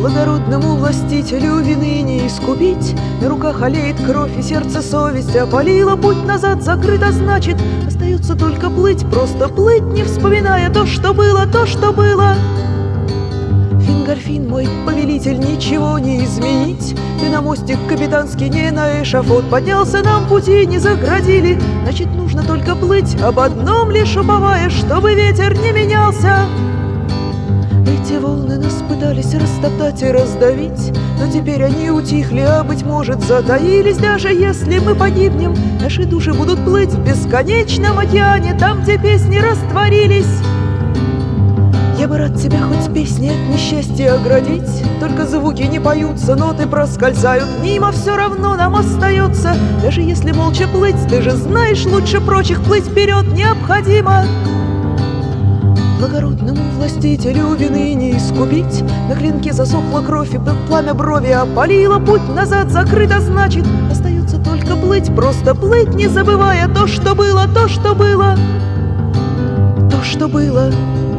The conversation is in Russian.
Благородному властителю вины не искупить. На руках олеет кровь и сердце совесть опалила. Путь назад закрыт, а значит, остается только плыть. Просто плыть, не вспоминая то, что было, то, что было. Фингольфин, мой повелитель, ничего не изменить. Ты на мостик капитанский, не на эшафот поднялся, нам пути не заградили. Значит, нужно только плыть, об одном лишь уповая, чтобы ветер не менялся. Эти волны нас пытались растоптать и раздавить, но теперь они утихли, а, быть может, затаились. Даже если мы погибнем, наши души будут плыть в бесконечном океане, там, где песни растворились. Я бы рад тебя хоть песни от несчастья оградить, только звуки не поются, ноты проскользают мимо, все равно нам остается. Даже если молча плыть, ты же знаешь, лучше прочих плыть вперед необходимо. Благородному властителю вины не искупить. На клинке засохла кровь, и пламя брови опалило. Путь назад закрыт, а значит, остается только плыть. Просто плыть, не забывая то, что было, то, что было, то, что было.